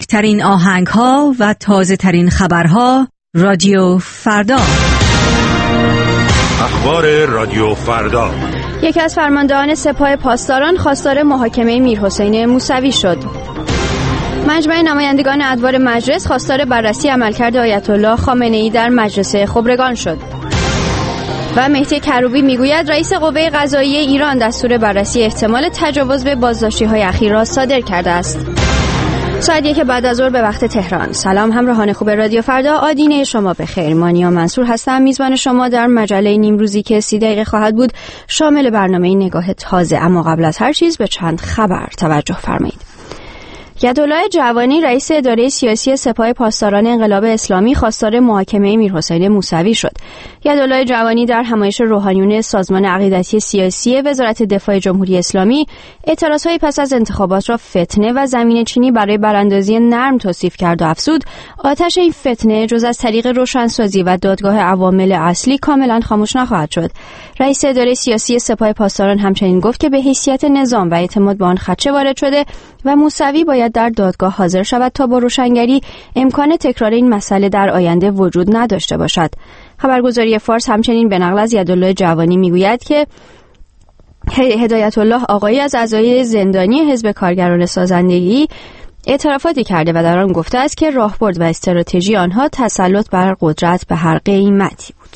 بهترین آهنگ‌ها و تازه‌ترین خبرها رادیو فردا. اخبار رادیو فردا. یکی از فرماندهان سپاه پاسداران خواستار محاکمه میرحسین موسوی شد. مجمع نمایندگان ادوار مجلس خواستار بررسی عملکرد آیت الله خامنه‌ای در مجلس خبرگان شد. و مهدی کروبی میگوید رئیس قوه قضاییه ایران دستور بررسی احتمال تجاوز به بازداشتی‌های اخیر را صادر کرده است. ساعت 1 بعد از ظهر به وقت تهران. سلام همراهان خوب رادیو فردا، آدینه شما بخیر. مانیا منصور هستم، میزبان شما در مجله نیمروزی که 30 دقیقه خواهد بود، شامل برنامه نگاه تازه. اما قبل از هر چیز به چند خبر توجه فرمایید. یدالله جوانی رئیس اداره سیاسی سپاه پاسداران انقلاب اسلامی خواستار محاکمه میرحسین موسوی شد. یدالله جوانی در همایش روحانیون سازمان عقیدتی سیاسی وزارت دفاع جمهوری اسلامی اعتراضهای پس از انتخابات را فتنه و زمینه‌چینی برای براندازی نرم توصیف کرد و افزود آتش این فتنه جز از طریق روشنسازی و دادگاه عوامل اصلی کاملا خاموش نخواهد شد. رئیس اداره سیاسی سپاه پاسداران همچنین گفت که به حیثیت نظام و اعتماد به آن خدشه وارد شده و موسوی باید در دادگاه حاضر شود تا با روشنگری امکان تکرار این مسئله در آینده وجود نداشته باشد. خبرگزاری فارس همچنین به نقل از یدالله جوانی میگوید که هدایت الله آقایی از اعضای زندانی حزب کارگران سازندگی اعترافاتی کرده و در آن گفته است که راهبرد و استراتژی آنها تسلط بر قدرت به هر قیمتی بود.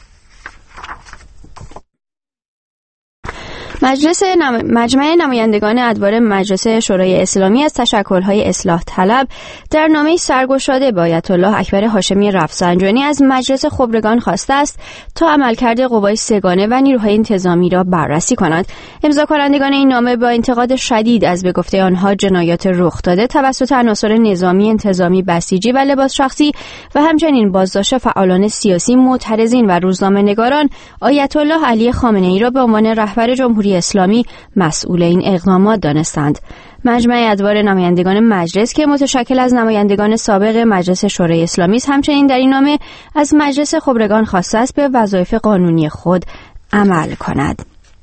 مجمع نمایندگان ادوار مجلس شورای اسلامی از تشکل‌های اصلاح طلب در نامه‌ای سرگشاده به آیت الله اکبر هاشمی رفسنجانی از مجلس خبرگان خواسته است تا عملکرد قوای سگانه و نیروهای انتظامی را بررسی کند. امضا کنندگان این نامه با انتقاد شدید از به گفته آنها جنایات رخ داده توسط عناصر نظامی، انتظامی، بسیجی و لباس شخصی و همچنین بازداشت فعالان سیاسی، معترضین و روزنامه‌نگاران آیت الله علی خامنه‌ای را به عنوان رهبر جمهوری اسلامی مسئول این اقدامات دانستند. مجمع ادوار نمایندگان مجلس که متشکل از نمایندگان سابق مجلس شورای اسلامی است همچنین در این نامه از مجلس خبرگان خواسته است به وظایف قانونی خود عمل کند.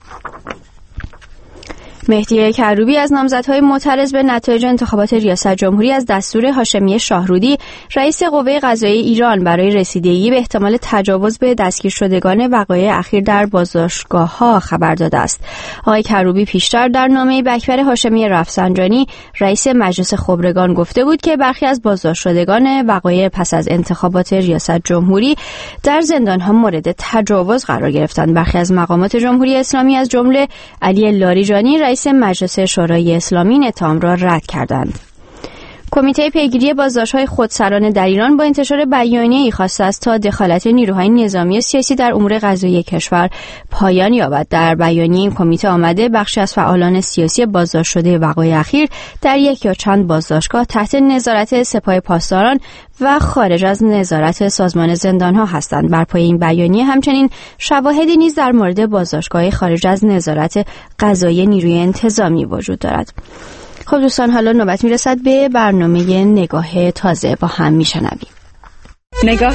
مهدی کروبی از نامزدهای معترض به نتایج انتخابات ریاست جمهوری از دستور هاشمی شاهرودی رئیس قوه قضاییه ایران برای رسیدگی به احتمال تجاوز به دستگیر شدگان وقایع اخیر در بازداشتگاه‌ها خبر داده است. آقای کروبی پیشتر در نامه‌ای به اکبر هاشمی رفسنجانی رئیس مجلس خبرگان گفته بود که برخی از بازداشت شدگان وقایع پس از انتخابات ریاست جمهوری در زندان‌ها مورد تجاوز قرار گرفتند. برخی از مقامات جمهوری اسلامی از جمله علی لاریجانی رئیس مجلس شورای اسلامی این اتهام را رد کردند. کمیته پیگیری بازداشت‌های خودسرانه در ایران با انتشار بیانیه‌ای خواسته است تا دخالت نیروهای نظامی و سیاسی در امور قضایی کشور پایان یابد. در بیانیه این کمیته آمده بخشی از فعالان سیاسی بازداشت شده وقایع اخیر در یک یا چند بازداشتگاه تحت نظارت سپاه پاسداران و خارج از نظارت سازمان زندان‌ها هستند. بر پایه این بیانیه همچنین شواهدی نیز در مورد بازداشتگاه خارج از نظارت قضایی نیروی انتظامی وجود دارد. خب دوستان، حالا نوبت میرسد به برنامه نگاه تازه. با هم میشنویم. نگاه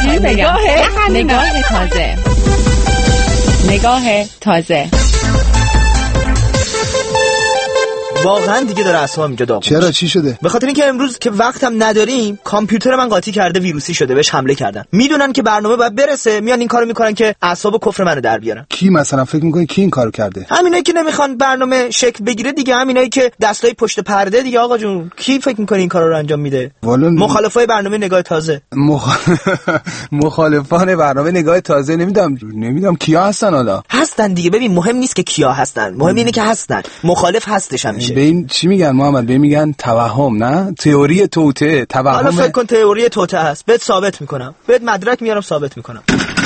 تازه. واقعا دیگه داره اعصابم اینجا داغون. چرا؟ چی شده؟ به خاطر اینکه امروز که وقتم نداریم کامپیوتر من قاطی کرده، ویروسی شده، بهش حمله کردن. میدونن که برنامه باید برسه، میان این کارو میکنن که اعصاب کفر منو در بیارن. کی مثلا فکر میکنی کی این کارو کرده؟ همینایی که نمیخوان برنامه شکل بگیره دیگه، همینایی که دستای پشت پرده دیگه. آقا جون کی فکر میکنی این کارو رو انجام میده؟ مخالفای برنامه نگاه تازه. مخالفان برنامه نگاه تازه نمیدونم کیا هستن. حالا هستن دیگه. ببین مهم نیست که کیا هستن، مهم اینه که هستن. مخالف هستش همیشه. به این چی میگن محمد؟ به میگن توهم، نه تئوری توته. توهم. حالا فکر کن تئوری توته هست، بهت ثابت میکنم، بهت مدرک میارم ثابت میکنم.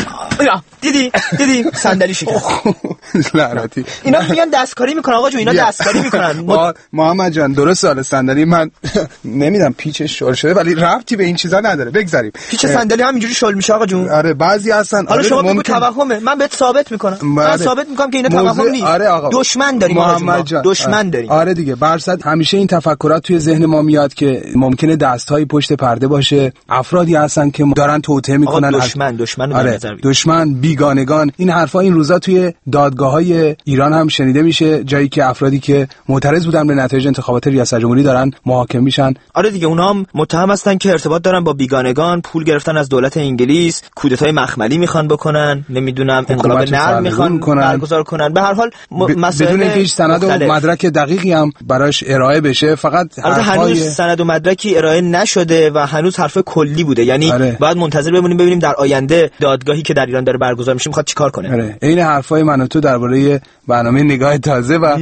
دیدی صندلی شکست. لعنتی. اینا میگن دستکاری میکنن. آقا جون اینا دستکاری میکنن. محمد جان درست سال صندلی من نمیدونم پیچش شل شده ولی ربطی به این چیزا نداره. بگذاریم. پیچ صندلی همینجوری شل میشه آقا جون. آره بعضی هستن. حالا شما بگو توهمه، من بهت ثابت میکنم. من ثابت میکنم که اینا توهم نیست. آره آقا. دشمن داریم محمد جان. دشمن داریم. آره دیگه. برصد همیشه این تفکرات توی ذهن ما میاد که ممکنه دستهای پشت پرده باشه، افرادی هستن که دارن توطئه میکنن. دشمن آره. دشمن دشمن، بیگانگان، این حرفا این روزا توی دادگاه‌های ایران هم شنیده میشه، جایی که افرادی که معترض بودن به نتایج انتخابات ریاست جمهوری دارن محاکمه میشن. آره دیگه، اونها هم متهم هستن که ارتباط دارن با بیگانگان، پول گرفتن از دولت انگلیس، کودتای مخملی میخوان بکنن، نمیدونم انقلاب نرم میخوان برگزار کنن. به هر حال مسائل بدون اینکه هیچ سند و مدرک دقیقی هم براش ارائه بشه، فقط هنوز سند و مدرکی ارائه نشده و هنوز حرف کلی بوده. یعنی باید منتظر بمونیم در آینده دادگاهی که در ایران داره برگزار میشه میخواد چیکار کنه. آره، این حرفای من و تو درباره برنامه نگاه تازه و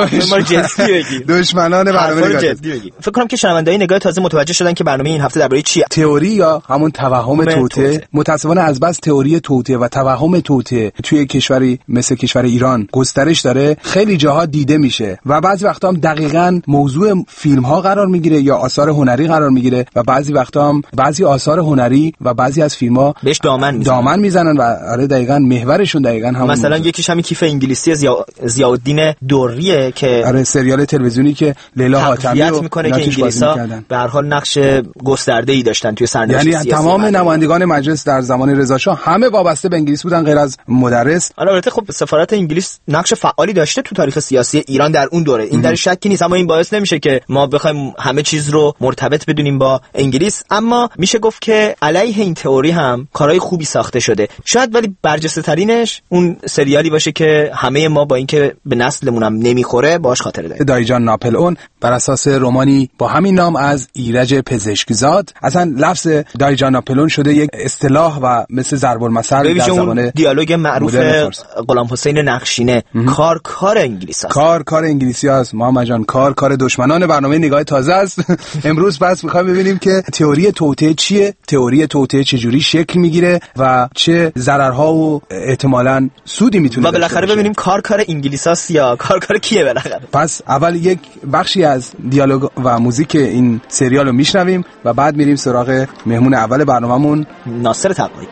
دشمنان برنامه نگاه تازه. فکر کنم که شنونده‌های نگاه تازه متوجه شدن که برنامه این هفته درباره چیه. تئوری یا همون توهم توطئه. متأسفانه از بس تئوری توطئه و توهم توطئه توی کشوری مثل کشور ایران گسترش داره، خیلی جاها دیده میشه و بعضی وقتا هم دقیقاً موضوع فیلم ها قرار میگیره یا آثار هنری قرار میگیره و بعضی وقتا هم بعضی آثار هنری و بعضی از فیلم ها بهش دامن میزنن و آره دقیقاً محورشون دقیقاً همون. مثلا یکیش همین کیف انگلیسی ضیاءالدین دوریه که آره سریال تلویزیونی که لیلا حاتمی رو میکنه که انگلیس‌ها به هر حال نقش گسترده‌ای داشتن توی سرنوشت سیاسی. یعنی تمام نمایندگان مجلس در زمان رضا شاه همه وابسته به انگلیس بودن غیر از مدرس. البته خب سفارت انگلیس نقش فعالی داشته تو تاریخ سیاسی ایران در اون دوره، این در شکی نیست، اما این باعث نمیشه که ما بخوایم همه چیز رو مرتبط بدونیم با انگلیس. اما میشه گفت که علیه این تئوری هم کارهای خوبی ساخته شده شاید، ولی برجسته ترینش اون سریالی باشه که همه ما با اینکه به نسلمون هم نمیخوره باهاش خاطره داریم. دایجان ناپلئون بر اساس رمانی با همین نام از ایرج پزشکزاد. اصلا لفظ دایجان ناپلئون شده یک اصطلاح و مثل ضرب المثل در زبان دیالوگ معروف غلام حسین نقشینه. کار انگلیسیه. کار انگلیسیاست محمد جان، کار دشمنان برنامه نگاه تازه است. امروز پس می‌خوایم ببینیم که تئوری توطئه چیه، تئوری توطئه چجوری شکل میگیره و چه ضررها و احتمالاً سودی میتونه و بالاخره ببینیم کار انگلیساست یا کار کیه بالاخره. پس اول یک بخشی از دیالوگ و موزیک این سریال رو میشنویم و بعد میریم سراغ مهمون اول برنامه‌مون ناصر تقوایی.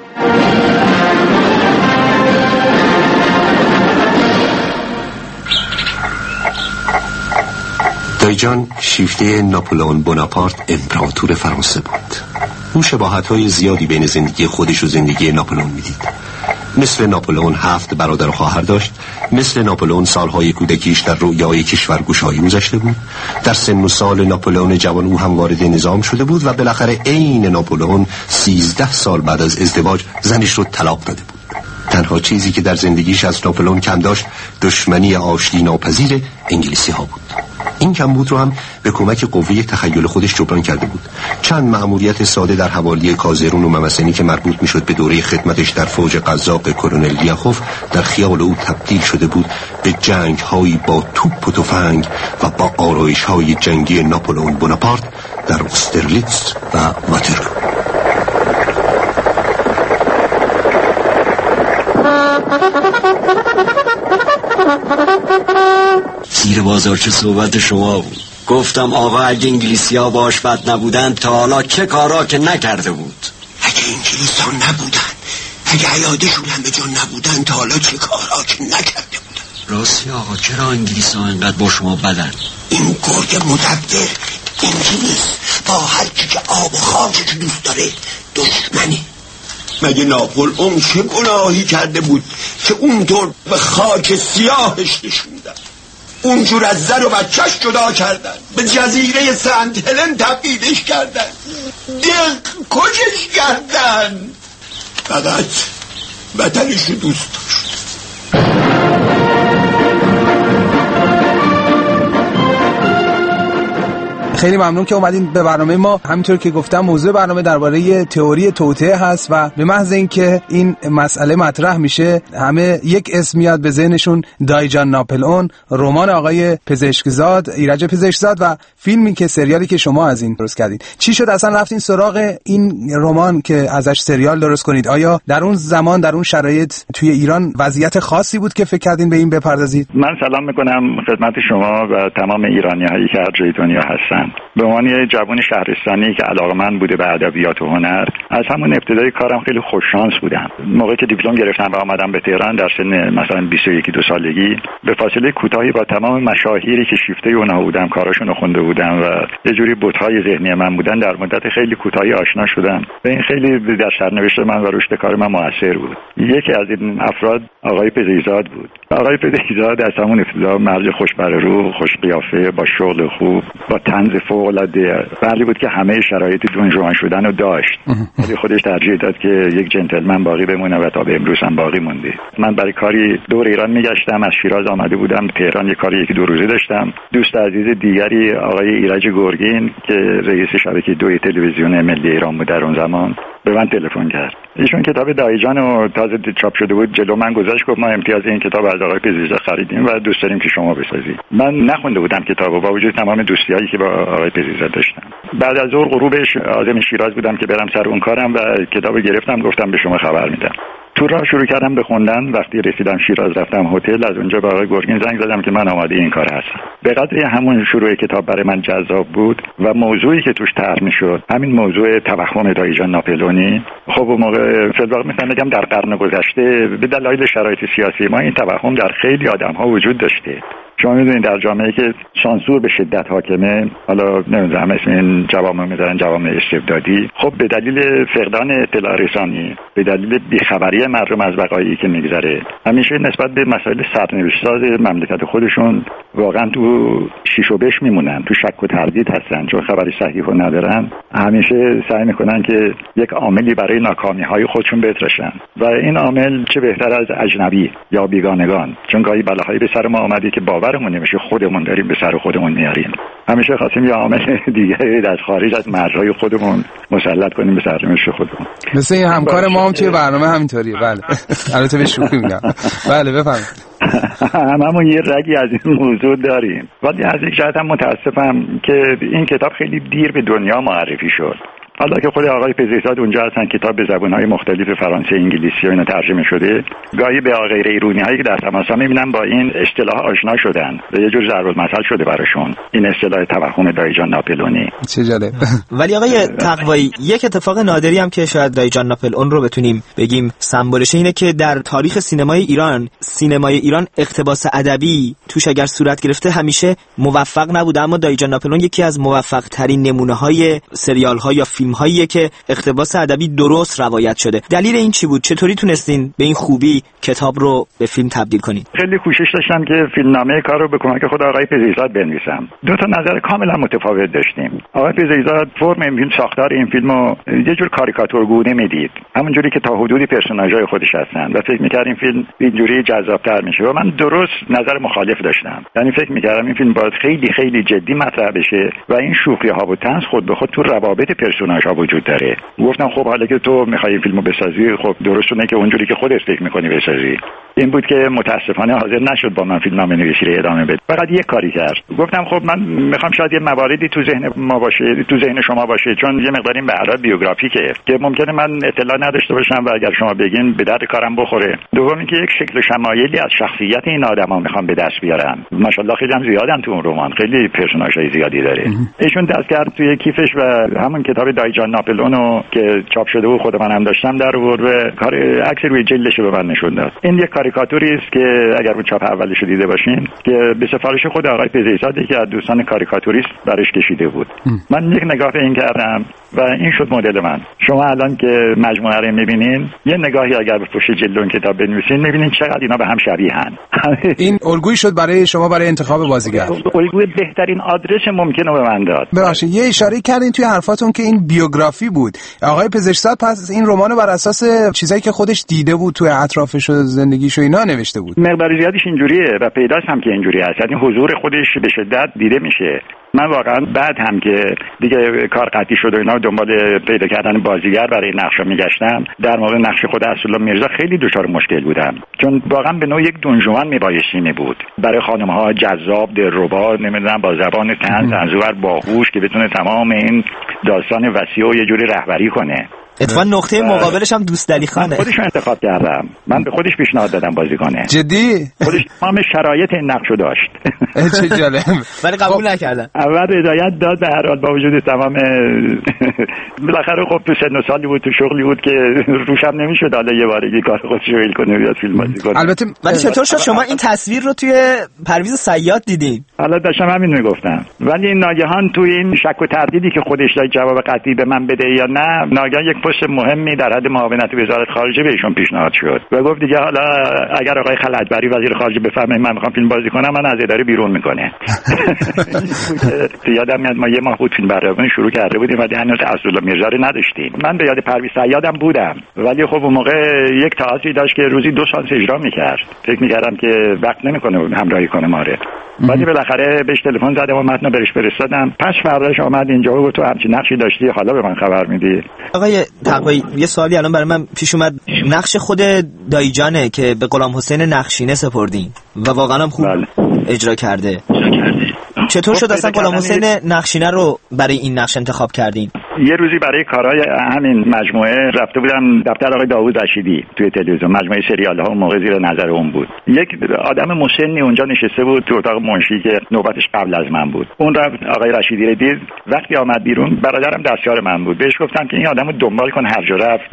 دایجان شیفته ناپلئون بوناپارت امپراتور فرانسه بود. او شباهت‌های زیادی بین زندگی خودش و زندگی ناپلئون می‌دید. مثل ناپلئون 7 برادر و خواهر داشت. مثل ناپلئون سالهای کودکیش در رویای کشورگشایی گذشته بود. در سن و سال ناپلئون جوان او هم وارد نظام شده بود و بالاخره عین ناپلئون 13 سال بعد از ازدواج زنش رو طلاق داده بود. تنها چیزی که در زندگیش از ناپلئون کم داشت دشمنی آشتی ناپذیر انگلیسی‌ها بود. این کمبود رو هم به کمک قوه تخیل خودش جبران کرده بود. چند مأموریت ساده در حوالی کازرون و ممسنی که مربوط میشد به دوره خدمتش در فوج قزاق کرونل لیاخوف در خیال او تبدیل شده بود به جنگ‌هایی با توپ و تفنگ و با آرایش‌های جنگی ناپلئون بوناپارت در استرلیتز و واترلو. زیر بازار چه صحبت شما بود؟ گفتم آقا اگه انگلیسی‌ها باش بد نبودن تا حالا چه کارا که نکرده بود. اگه انگلیس‌ها نبودن، اگه عیادشون هم به جان نبودن تا حالا چه کارا که نکرده بودن. راستی آقا چرا انگلیس‌ها اینقدر با شما بدن؟ این گرگ مدبر انگلیس با هر کی که آب و خاکش دوست داره دشمنه. مگه ناپلئون چه گناهی کرده بود که اونطور به خاک سیاهش نشوندن؟ اونجور از زن و بچهش جدا کردن، به جزیره سنت هلن تبعیدش کردن، کشش کردن، فقط وطنش رو دوست داشت. خیلی ممنون که اومدین به برنامه ما. همینطور که گفتم موضوع برنامه درباره تئوری توطئه هست و به محض اینکه این مسئله مطرح میشه همه یک اسم میاد به ذهنشون، دایجان ناپلئون، رمان آقای پزشکزاد، ایرج پزشکزاد و فیلمی که سریالی که شما از این درست کردید. چی شد اصلا رفتین سراغ این رمان که ازش سریال درست کنید؟ آیا در اون زمان در اون شرایط توی ایران وضعیت خاصی بود که فکر کردین به این بپردازید؟ من سلام میکنم خدمت شما و تمام ایرانی‌هایی که هر جای دنیا هستن. بودم. به عنوان یه جوان شهرستانی که علاقه‌مند بوده به ادبیات و هنر، از همون ابتدای کارم خیلی خوششانس بودم. موقعی که دیپلم گرفتم و آمدم به تهران در سن مثلا 21-22 سالگی، به فاصله کوتاهی با تمام مشاهیری که شیفته اونها بودم، کاراشون رو خونده بودم و یه جوری بت‌های ذهنی من بودن، در مدت خیلی کوتاهی آشنا شدم و این خیلی در سرنوشت من و رشد کار من مؤثر بود. یکی از این افراد آقای پزیزاد بود. آقای پزیزاد از همون ابتدا مرد خوش بر رو، خوش قیافه، با شغل خوب، با طنز فوق‌العاده، ولی بود که همه شرایط دونجوان شدن رو داشت. ولی خودش ترجیح داد که یک جنتلمن باقی بمونه و تا به امروز هم باقی مونده. من برای کاری دور ایران میگشتم، از شیراز آمده بودم تهران، یک کاری 1-2 روزه داشتم. دوست عزیز دیگری آقای ایرج گرگین که رئیس شبکه 2 تلویزیون ملی ایران بود در اون زمان، به من تلفن کرد. ایشون کتاب دایجان رو تازه چاپ شده بود جلو من گذاشت، گفت ما امتیاز این کتاب از آقای پزیزاد خریدیم و دوست داریم که شما بسازی. من نخونده بودم کتابو با وجود تمام دوستیایی که با آقای پزیزاد داشتم. بعد از ظهر غروبش عازم شیراز بودم که برم سر اون کارم و کتابو گرفتم، گفتم به شما خبر میدم. تو راه شروع کردم به خوندن. وقتی رسیدم شیراز رفتم هتل، از اونجا به آقای گرگین زنگ زدم که من آماده این کار هستم. به قدری همون شروع کتاب برای من جذاب بود و موضوعی که توش طرح میشد همین موضوع توهم دایجان ناپلئونی، خب اون موقع فلواق مثلا بگم در قرن گذشته به دلایل شرایط سیاسی ما این توهم در خیلی آدم‌ها وجود داشته. شما میدونید در جامعه که سانسور به شدت حاکمه، حالا نمیدونم اسم این جوامع میذارن جوامع استبدادی، خب به دلیل فقدان اطلاع رسانی، به دلیل بیخبری مردم از وقایعی که میگذره، همیشه نسبت به مسائل سرنوشت‌ساز مملکت خودشون واقعا تو شیش و بش میمونن، تو شک و تردید هستن، چون خبری صحیح رو ندارن. همیشه سعی میکنن که یک عاملی برای ناکامی‌های خودشون بتراشن و این عامل چه بهتر از اجنبی یا بیگانگان، چون گاهی بلاهایی به سر ما اومده که باورمون نمیشه خودمون داریم به سر خودمون میاریم. همیشه خواستیم یه عامل دیگه از خارج از مرزهای خودمون مسلط کنیم به سرنوشت خودمون. مثل این همکار ما هم توی برنامه همینطوریه. بله البته به شوخی میگم. بله بفرمایید. هممون یه رگی از این موضوع داریم، ولی از یک جهت هم متاسفم که این کتاب خیلی دیر به دنیا معرفی شد. حالا که خود آقای پزیزاد اونجا هستن، کتاب به زبان‌های مختلف فرانسه، انگلیسی و اینا ترجمه شده، گاهی به غیر ایرونی‌هایی که در تماس می‌بینن با این اصطلاح آشنا شدن و یه جور ضرب‌المثل شده براشون این اصطلاح توهم دایجان ناپلئونی. چه جالب. ولی آقای تقوایی، یک اتفاق نادری هم که شاید دایجان ناپلئون رو بتونیم بگیم سمبولش اینه که در تاریخ سینمای ایران اقتباس ادبی توش اگر صورت گرفته همیشه موفق نبوده، اما دایجان ناپلئون یکی از موفق‌ترین نمونه‌های سریال‌ها یا فیلم‌هایی که اقتباس ادبی درست روایت شده. دلیل این چی بود؟ چطوری تونستین به این خوبی کتاب رو به فیلم تبدیل کنین؟ خیلی کوشش داشتم که فیلمنامه کار رو به کمک خود آقای پزیزاد بنویسم. دو تا نظر کاملا متفاوت داشتیم. آقای پزیزاد فرم این فیلم، ساختار این فیلمو یه جور کاریکاتورگونه میدید، همونجوری که تا حدودی پرسوناژهای خودش هستن و فکر می‌کردم این فیلم اینجوری جذاب‌تر میشه و من درست نظر مخالف داشتم. یعنی فکر می‌کردم این فیلم باید خیلی خیلی جدی مطرح بشه و این شوخی‌ها و طنز خود به خود تو روابط پرسوناژها وجود داره. گفتم خب حالا که تو می‌خوای این فیلمو بسازی، خب درستونه که اونجوری که خودت فکر می‌کنی بسازی. این بود که متاسفانه حاضر نشد با من فیلمنامه نویسی رو ادامه بده. فقط یک کاری کرد. گفتم خب من می‌خوام شاید یه مواردی تو ذهن ما باشه، تو ذهن شما باشه، چون یه مقداری به هر حال بیوگرافیکه که ممکنه من اطلاع نداشته باشم و اگر شما بگین به درد کارم بخوره. دوم اینکه یک شکل و شمایلی از شخصیت این آدما می‌خوام به دست بیارم. ماشاءالله خیلی هم زیادن تو اون رمان، خیلی پرسوناژهای زیادی داره. ایشون دست کرد توی کیفش و همون کتاب دایجان ناپلئون که چاپ شده بود خود من هم داشتم در آورد و کار عکس روی جلدش به من نشون داد. این یک کاریکاتوری است که اگر اون چاپ اولش رو دیده باشین که به سفارش خود آقای پزیزاد که از دوستان کاریکاتوریست برش کشیده بود. من یک نگاه به این کردم و این شد مدل من. شما الان که مجموعه رو می‌بینین، یه نگاهی اگر به پشت جلد اون کتاب بنویسین می‌بینین چقدر اینا به هم شبیهن. این الگویی شد برای شما برای انتخاب بازیگر. الگوی بهترین آدرس ممکنه به من داد. ببخشید یه اشاره کردین توی حرفاتون که این بیوگرافی بود. آقای پزشکزاد پس این رمانو بر اساس چیزایی که خودش دیده بود توی اطرافش و زندگیش و اینا نوشته بود. مقدار زیادیش اینجوریه و پیداست هم که اینجوری هست. یعنی حضور خودش به شدت دیده میشه. من واقعا بعد هم که دیگه کار قطعی شد و اینا دنبال پیدا کردن بازیگر برای نقشا میگشتم، در مورد نقش خود اسدالله میرزا خیلی دچار مشکل بودم، چون واقعا به نوع یک دونجوان میبایستی بود برای خانم‌ها، جذاب، دلربا، نمیدونم با زبان طنز، انزور، باهوش که بتونه تمام این داستان وسیع و یه جوری رهبری کنه. اتفاقا نقطه مقابلش هم دوست علی خانه. خودش انتخاب کردم، من به خودش پیشنهاد دادم بازی کنه. جدی؟ خودش تمام شرایط این نقشو داشت. چه جالب. ولی قبول نکردن. اول هدایت داد، به هر حال با وجود تمام بالاخره خب تو سن و سالی بود، تو شغلی بود که روشم نمیشد حالا یه بارگی کار خودش رو ول کنه بیاد فیلم بازی کنه. البته ولی چطور شد شما این تصویر رو توی پرویز صیاد دیدین؟ حالا داشتم همین میگفتم، ولی ناگهان توی این شک و تردیدی که خودش داشت جواب قطعی به من بده یا نه، ناگهان یک پست مهمی در حد معاونت وزارت خارجه بهشون پیشنهاد شد و گفت دیگه حالا اگر آقای خلعتبری وزیر خارجه بفهمه من میخوام فیلم بازی کنم، من از اداره بیرون میکنه. یادم میاد ما یه ماه بود فیلم برداری شروع کرده بودیم ولی هنوز عبدالله میرزا رو نداشتیم. من به یاد پرویز صیادم بودم، ولی خب اون موقع یک تئاتری داشت که روزی 2 سانس اجرا میکرد. فکر میکردم که وقت نمیکنه همراهی کنه ماره، ولی بالاخره بهش تلفن زدم و متن بهش فرستادم. پس فرداش آمد اینجا و تو همچین نقشی داشتی، حالا به من خبر میدی. آقای تقوی یه سوالی الان برای من پیش اومد. نقش خود دایجانه که به غلام حسین نقشینه سپردین و واقعا هم خوب اجرا کرده. چطور شد اصلا غلام حسین نقشینه رو برای این نقش انتخاب کردین؟ یه روزی برای کارهای همین مجموعه رفته بودم دفتر آقای داوود رشیدی توی تلویزیون، مجموعه سریال ها اون موقع زیر نظر اون بود. یک آدم مسنی اونجا نشسته بود تو اتاق منشی که نوبتش قبل از من بود. اون رفت آقای رشیدی رو دید، وقتی آمد بیرون برادرم دستیار من بود، بهش گفتم که این آدمو دنبال کن، هر جا رفت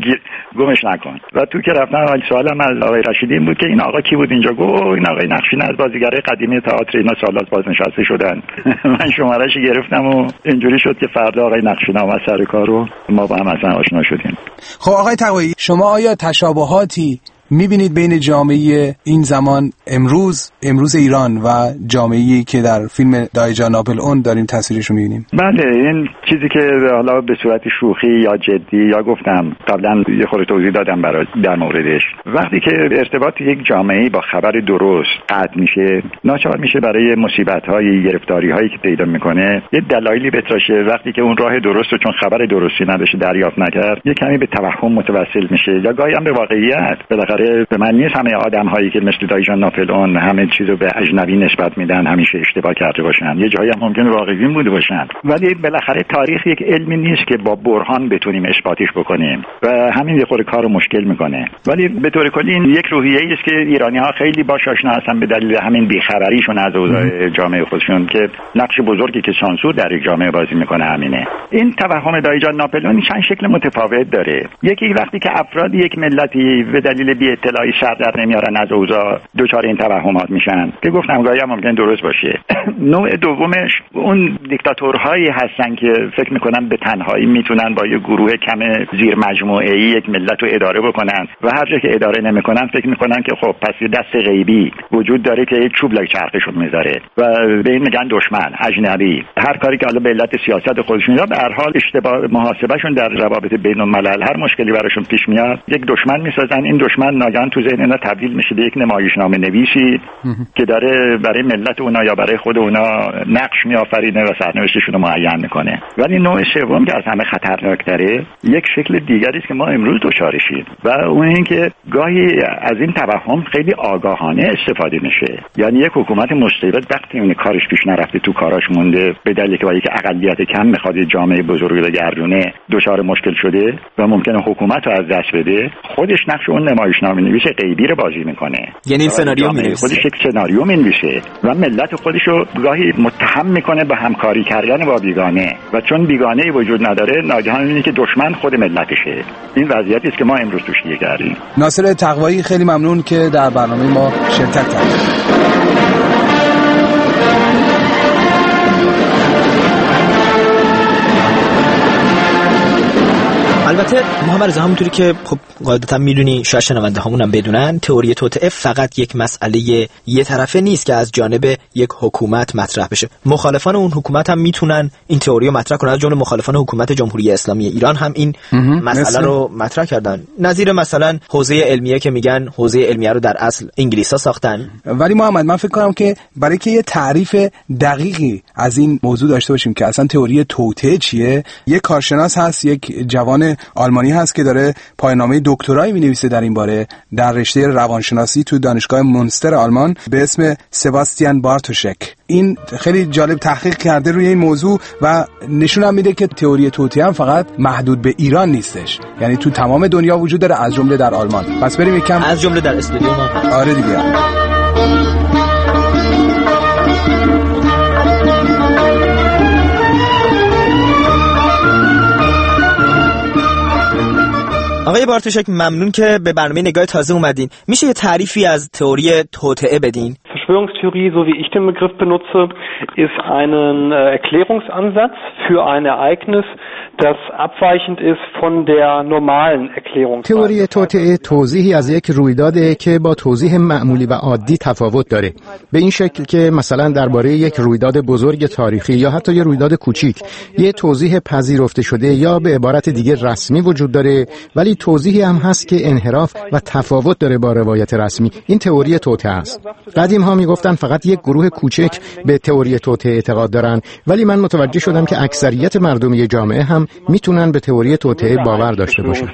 گمش نکن. و تو که رفتم اول سوالم از آقای رشیدی این بود که این آقا کی بود اینجا؟ گفت این آقای نقشینه از بازیگرای قدیمی تئاتر، اینا سالات بازنشسته شدن. من شماره‌اش گرفتم و اینجوری شد که فردا آقای نقشینه اومد سر کار و ما با هم اصلا آشنا شدیم. خب آقای تقویی، شما آیا تشابهاتی میبینید بین جامعه این زمان امروز ایران و جامعه‌ای که در فیلم دایجان ناپل اون داریم تصویرش رو میبینیم؟ بله، این چیزی که حالا به صورت شوخی یا جدی یا گفتم قبلا یه خورده توضیح دادم برای در موردش، وقتی که ارتباط یک جامعه با خبر درست قطع میشه، ناچار میشه برای مصیبت‌های گرفتاری‌هایی که پیدا میکنه یه دلایلی بتراشه. وقتی که اون راه درست رو چون خبر درستی نداشته دریافت نکرد، یه کمی به توهم متوسل میشه یا گاهی هم به واقعیت. به من نیست همه آدم‌هایی که مثل دایجان ناپلئون همه چیزو به اجنبی نسبت میدن همیشه اشتباه کرده باشن، یه جایی هم ممکنه واقعی بوده باشن، ولی بالاخره تاریخ یک علمی نیست که با برهان بتونیم اثباتش بکنیم و همین یه خورده کارو مشکل میکنه. ولی به طور کلی این یک روحیه‌ای است که ایرانی‌ها خیلی باهاش آشنا هستن به دلیل همین بی‌خبریشون از اوضاع جامعه خودشون که نقش بزرگی که سانسور در یک جامعه بازی میکنه همینه. این توهم دایجان ناپلئون چند شکل متفاوت داره. یکی وقتی که افراد یک ملتی به دلیل اطلاعی سر در نمیارن از اوضاع دچار این توهمات میشن که گفتم گاهی هم ممکن درست باشه. نوع دومش اون دیکتاتورهایی هستن که فکر میکنن به تنهایی میتونن با یه گروه کم زیر مجموعه‌ای یک ملت رو اداره بکنن و هر جا که اداره نمیکنن فکر میکنن که خب پس یه دست غیبی وجود داره که یک چوب لای چرخشون میذاره و به این میگن دشمن اجنبی. هر کاری که حالا به علت سیاست خودشون یا به هر حال اشتباه محاسبهشون در روابط بین‌الملل هر مشکلی براشون پیش میاد یک دشمن میسازن. این دشمن ناگهان تو ذهن اینا تبدیل میشه به یک نمایشنامه نویسی که داره برای ملت اونا یا برای خود اونا نقش میآفرینه و سرنوشتشون رو معین میکنه. ولی نوع سوم که از همه خطرناکتره یک شکل دیگری است که ما امروز دچارشیم و اون این که گاهی از این توهم خیلی آگاهانه استفاده میشه. یعنی یک حکومت مستبد وقتی اون کارش پیش نرفته تو کاراش مونده به دلیلی که با یک اقلیت کم میخواد جامعه بزرگ رو گردونه دچار مشکل شده و ممکنه حکومت رو از دست بده، خودش نقش اون نمایشنامه نویس غیبی رو بازی میکنه. یعنی این سناریو مینویسه، خودش یک سناریو مینویسه و ملت خودش رو گاهی متهم میکنه به همکاری کردن با بیگانه و چون بیگانه‌ای وجود نداره ناگهان میبینه که دشمن خود ملتشه. این وضعیتی است که ما امروز توش دیگریم. ناصر تقوایی خیلی ممنون که در برنامه ما شرکت کردید. البته محمد رضا همونطوری که خب قاعدتا میدونی، شاید شنونده هامون هم بدونن، تئوری توطئه فقط یک مسئله یه طرفه نیست که از جانب یک حکومت مطرح بشه. مخالفان اون حکومت هم میتونن این تئوری رو مطرح کنن. از جمله مخالفان حکومت جمهوری اسلامی ایران هم این مسئله رو مطرح کردن. نظیر مثلا حوزه علمیه که میگن حوزه علمیه رو در اصل انگلیسا ساختن. ولی محمد من فکر کنم که برای که یه تعریف دقیقی از این موضوع داشته باشیم که اصلا تئوری توطئه چیه، یک کارشناس هست، یک جوان آلمانی هست که داره پایان‌نامه دکترایی می‌نویسه در این باره در رشته روانشناسی تو دانشگاه مونستر آلمان به اسم سباستیان بارتوشک. این خیلی جالب تحقیق کرده روی این موضوع و نشون هم میده که تئوری توطئه هم فقط محدود به ایران نیستش، یعنی تو تمام دنیا وجود داره، از جمله در آلمان. پس بریم یکم از جمله در استودیو ما. آره دیگه. آقای بارتوشک ممنون که به برنامه نگاه تازه اومدین. میشه یه تعریفی از تئوری توطئه بدین؟ Verschwörungstheorie, so wie ich den Begriff benutze, ist ein Erklärungsansatz für ein Ereignis, das abweichend ist von der normalen Erklärungsweise. تئوری توطئه توضیحی از یک رویداده که با توضیح معمولی و عادی تفاوت داره. به این شکل که مثلا درباره یک رویداد بزرگ تاریخی یا حتی یک رویداد کوچیک یه توضیح پذیرفته شده یا به عبارت دیگه رسمی وجود داره، ولی توضیحی هم هست که انحراف و تفاوت داره با روایت رسمی. این تئوری توطئه است. قدیم ها میگفتن فقط یک گروه کوچک به تئوری توطئه اعتقاد دارن، ولی من متوجه شدم که اکثریت مردمی جامعه هم میتونن به تئوری توطئه باور داشته باشن.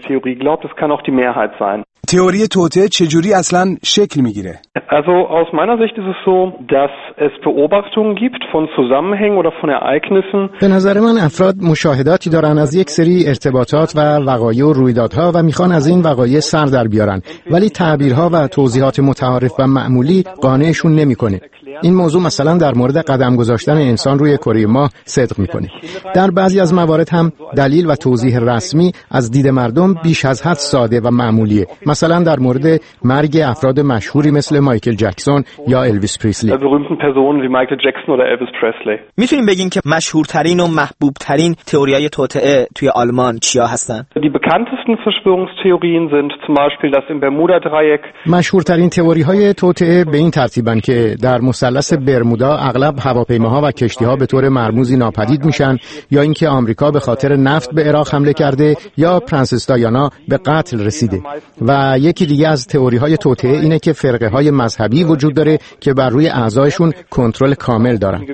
تئوری توطئه چجوری اصلا شکل میگیره؟ Also aus meiner Sicht ist es so, dass es Beobachtungen gibt von Zusammenhängen oder von Ereignissen. به نظر من افراد مشاهداتی دارن از یک سری ارتباطات و وقایع و رویدادها و میخوان از این وقایع سر در بیارن، ولی تعبیرها و توضیحات متعارف و معمولی قانعشون نمیکنه. این موضوع مثلا در مورد قدم گذاشتن انسان روی کره ماه صدق میکنه. در بعضی از موارد هم دلیل و توضیح رسمی از دید مردم بیش از حد ساده و معمولیه. مثلا در مورد مرگ افراد مشهوری مثل مایکل جکسون یا الویس پریسلی. میتونیم بگیم که مشهورترین و محبوبترین تئوریای توطئه توی آلمان چیا هستن؟ Die bekanntesten Verschwörungstheorien sind zum Beispiel das im Bermuda-Dreieck. مشهورترین تئوری‌های توطئه به این ترتیبن که در مثلث برمودا اغلب هواپیماها و کشتی‌ها به طور مرموزی ناپدید میشن، یا اینکه آمریکا به خاطر نفت به عراق حمله کرده، یا پرنسس دایانا به قتل رسیده. و یکی دیگه از تئوری‌های توطئه اینه که فرقه‌های مذهبی وجود داره که بر روی اعضایشون کنترل کامل دارن.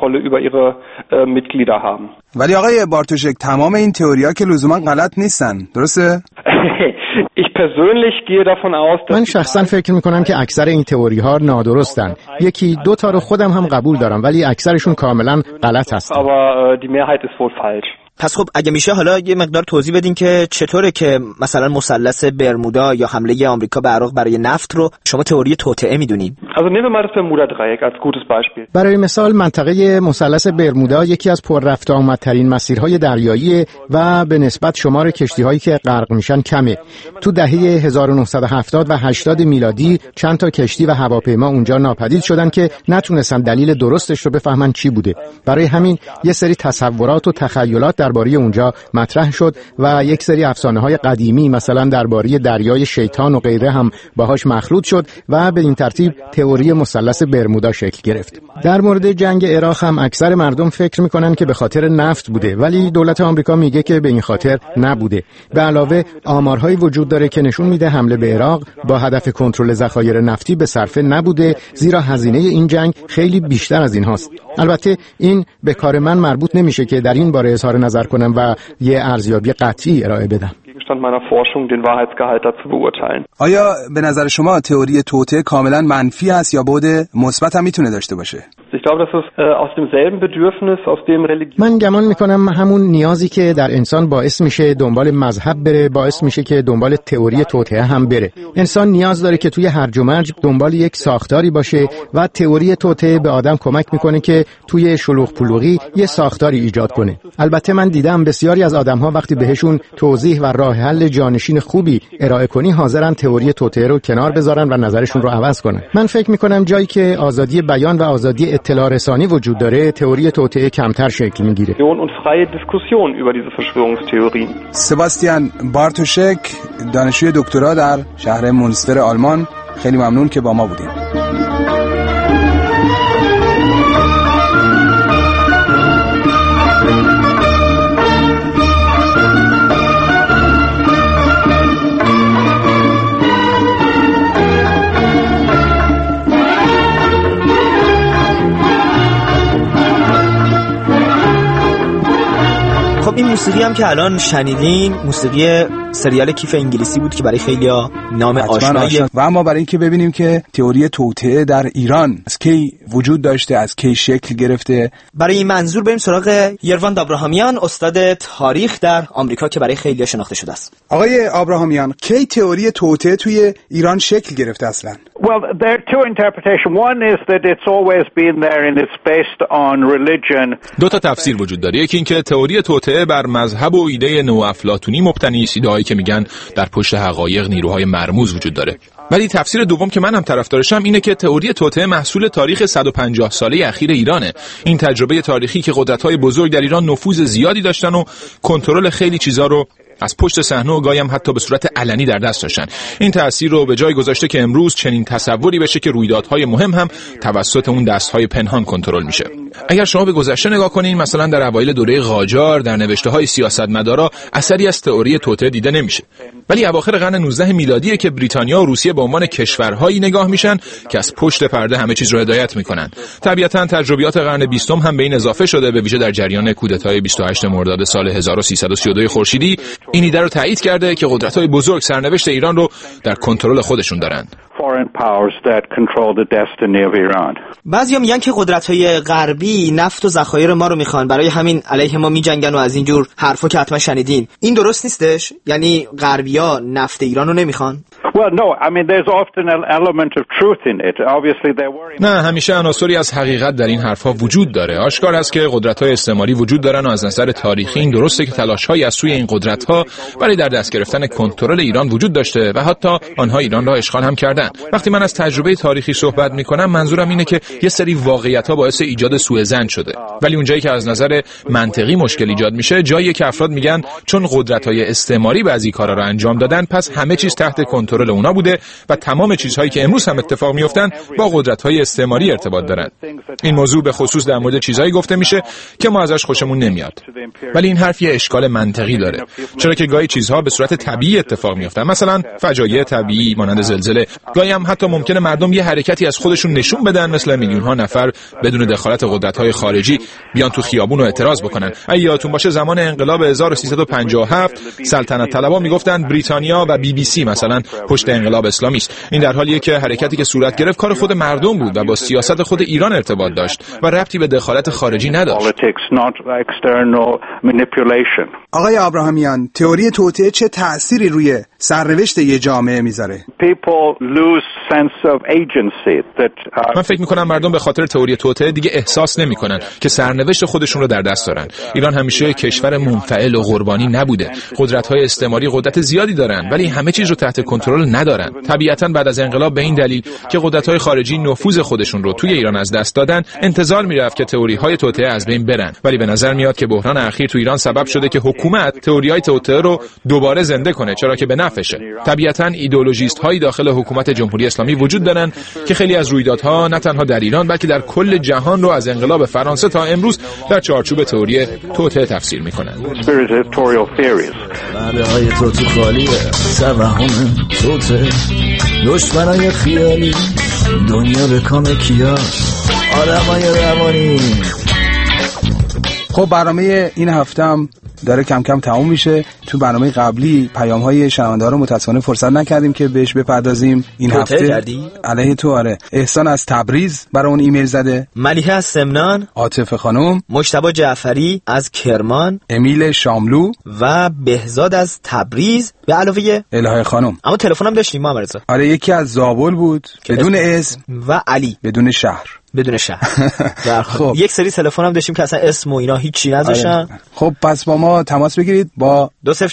ولی آقای بارتوشک تمام این تئوری‌ها که لزوما غلط نیستن، درسته؟ من شخصا فکر میکنم که اکثر این تئوری ها نادرستن. یکی دو تا رو خودم هم قبول دارم، ولی اکثرشون کاملا غلط هستن. پس خب اگه میشه حالا یه مقدار توضیح بدین که چطوره که مثلا مثلث برمودا یا حمله آمریکا به عراق برای نفت رو شما تئوری توطئه میدونید؟ برای مثال منطقه مثلث برمودا یکی از پر رفت آمدترین مسیرهای دریایی و به نسبت شمار کشتی‌هایی که غرق میشن کمه. تو دهه 1970 و 80 میلادی چند تا کشتی و هواپیما اونجا ناپدید شدن که نتونستن دلیل درستش رو بفهمن چی بوده. برای همین یه سری تصورات و تخیلات درباره اونجا مطرح شد و یک سری افسانه‌های قدیمی مثلا درباره دریای شیطان و غیره هم باهاش مخلوط شد و به این ترتیب تئوری مثلث برمودا شکل گرفت. در مورد جنگ عراق هم اکثر مردم فکر میکنن که به خاطر نفت بوده، ولی دولت آمریکا میگه که به این خاطر نبوده. به علاوه آمارهایی وجود داره که نشون میده حمله به عراق با هدف کنترل ذخایر نفتی به صرفه نبوده، زیرا هزینه این جنگ خیلی بیشتر از این هاست. البته این به کار من مربوط نمیشه که در این باره اظهار نظر کنم و یه ارزیابی قطعی ارائه بدم. آیا به نظر شما تئوری توطئه کاملا منفی است یا بعد مثبت هم میتونه داشته باشه؟ من گمان میکنم همون نیازی که در انسان باعث میشه دنبال مذهب بره باعث میشه که دنبال تئوری توطئه هم بره. انسان نیاز داره که توی هرج و مرج دنبال یک ساختاری باشه و تئوری توطئه به آدم کمک میکنه که توی شلوغ پلوغی یه ساختاری ایجاد کنه. البته من دیدم بسیاری از آدم‌ها وقتی بهشون توضیح و راه حل جانشین خوبی ارائه کنی حاضرن تئوری توطئه رو کنار بذارن و نظرشون رو عوض کنن. من فکر میکنم جایی که آزادی بیان و آزادی اطلاع رسانی وجود داره تئوری توطئه کمتر شکل میگیره. سباستیان بارتوشک، دانشجوی دکترا در شهر مونستر آلمان، خیلی ممنون که با ما بودین. خب این موسیقی هم که الان شنیدین موسیقی سریال کیف انگلیسی بود که برای خیلیا نام آشناییه. و اما برای اینکه ببینیم که تئوری توطئه در ایران از کی وجود داشته، از کی شکل گرفته، برای این منظور بریم سراغ یروان آبراهامیان، استاد تاریخ در آمریکا که برای خیلیا شناخته شده است. آقای آبراهامیان، کی تئوری توطئه توی ایران شکل گرفته اصلا؟ Well, there are two interpretations. One is that it's always been there and it's based on religion. دو تا تفسیر وجود داره. یکی این که تئوری توطئه بر مذهب و ایده نوافلاطونی مبتنی است، ایده‌هایی که میگن در پشت حقایق نیروهای مرموز وجود داره. ولی تفسیر دوم که منم طرفدارشم اینه که تئوری توطئه محصول تاریخ 150 ساله اخیر ایرانه. این تجربه تاریخی که قدرت‌های بزرگ در ایران نفوذ زیادی داشتن و کنترل خیلی چیزا رو از پشت صحنه و گاهی هم حتی به صورت علنی در دست داشتن. این تأثیر رو به جای گذاشته که امروز چنین تصوری بشه که رویدادهای مهم هم توسط اون دست‌های پنهان کنترل میشه. اگر شما به گذشته نگاه کنین، مثلا در اوایل دوره قاجار در نوشته‌های سیاستمدارا اثری از تئوری توطئه دیده نمیشه. ولی اواخر قرن 19 میلادیه که بریتانیا و روسیه به عنوان کشورهایی نگاه میشن که از پشت پرده همه چیز رو هدایت میکنن. طبیعتاً تجربیات قرن 20 هم به این اضافه شده، به ویژه در جریان کودتای 28 مرداد سال 1332 خورشیدی. این ایده رو تایید کرده که قدرت‌های بزرگ سرنوشت ایران رو در کنترل خودشون دارن. بعضیا میگن که قدرت‌های غربی نفت و ذخایر ما رو میخوان، برای همین علیه ما میجنگن و از اینجور حرفا که حتما شنیدین. این درست نیستش؟ یعنی غربیا نفت ایران رو نمیخوان؟ نه، همیشه عناصری از حقیقت در این حرفا وجود داره. آشکار است که قدرت‌های استعماری وجود دارن و از نظر تاریخی این درسته که تلاش‌هایی از سوی این قدرت‌ها برای در دست گرفتن کنترل ایران وجود داشته و حتی آنها ایران را اشغال هم کردن. وقتی من از تجربه تاریخی صحبت می‌کنم، منظورم اینه که یه سری واقعیت‌ها باعث ایجاد سوءظن شده. ولی اونجایی که از نظر منطقی مشکل ایجاد میشه، جایی که افراد میگن چون قدرت‌های استعماری بعضی کارا رو انجام دادن، پس همه چیز تحت کنترل اونا بوده و تمام چیزهایی که امروز هم اتفاق میافتن با قدرت‌های استعماری ارتباط دارن. این موضوع به خصوص در مورد چیزهایی گفته میشه که ما ازش خوشمون نمیاد. ولی این حرف یه اشکال منطقی داره، چرا که گاهی چیزها به صورت طبیعی اتفاق میافتن، مثلا فجایع طبیعی مانند زلزله. گاهی هم حتی ممکنه مردم یه حرکتی از خودشون نشون بدن، مثل میلیون‌ها نفر بدون دخالت قدرت‌های خارجی بیان تو خیابون و اعتراض بکنن. اگه یادتون باشه زمان انقلاب 1357 سلطنت طلبا میگفتن بریتانیا و BBC مثلا پشت انقلاب اسلامی است. این در حالیه که حرکتی که صورت گرفت کار خود مردم بود و با سیاست خود ایران ارتباط داشت و ربطی به دخالت خارجی نداشت. آقای آبراهامیان، تئوری توطئه چه تأثیری روی سرنوشت یه جامعه میذاره؟ من فکر میکنم مردم به خاطر تئوری توطئه دیگه احساس نمیکنن که سرنوشت خودشون رو در دست دارن. ایران همیشه کشور منفعل و قربانی نبوده. قدرت‌های استعماری قدرت زیادی دارن ولی همه چیز رو تحت کنترل ندارن. طبیعتاً بعد از انقلاب به این دلیل که قدرت‌های خارجی نفوذ خودشون رو توی ایران از دست دادن، انتظار میرفت که تئوری‌های توطئه از بین برن. ولی به نظر میاد که بحران اخیر تو ایران سبب شده که حکومت تئوری‌های توطئه رو دوباره زنده کنه، چرا که به نفعشه. طبیعتاً ایدئولوژیست‌های داخل حکومت جمهوری اسلامی وجود دارن که خیلی از رویدادها نه تنها در ایران بلکه در کل جهان رو از انقلاب فرانسه تا امروز در چارچوب تئوری توطئه تفسیر می‌کنن. های تو خالیه، توهم توطئه، دشمنای خیالی، دنیا به کام کیاست، آدمای روانی. خب برنامه این هفته هم داره کم کم تموم میشه. تو برنامه قبلی پیام‌های شنونده‌ها رو متأسفانه فرصت نکردیم که بهش بپردازیم. این هفته علیه تو آره. احسان از تبریز برای اون ایمیل زده، ملیحه از سمنان، عاطفه خانم، مجتبی جعفری از کرمان، امیل شاملو و بهزاد از تبریز به علاوه الهه خانم. اما تلفنم داشتیم محمد رضا. آره، یکی از زابل بود بدون اسم و علی بدون شهر. خب یک سری تلفن هم داشتیم که اصلا اسم و اینا هیچی نذاشتن. خب پس با ما تماس بگیرید با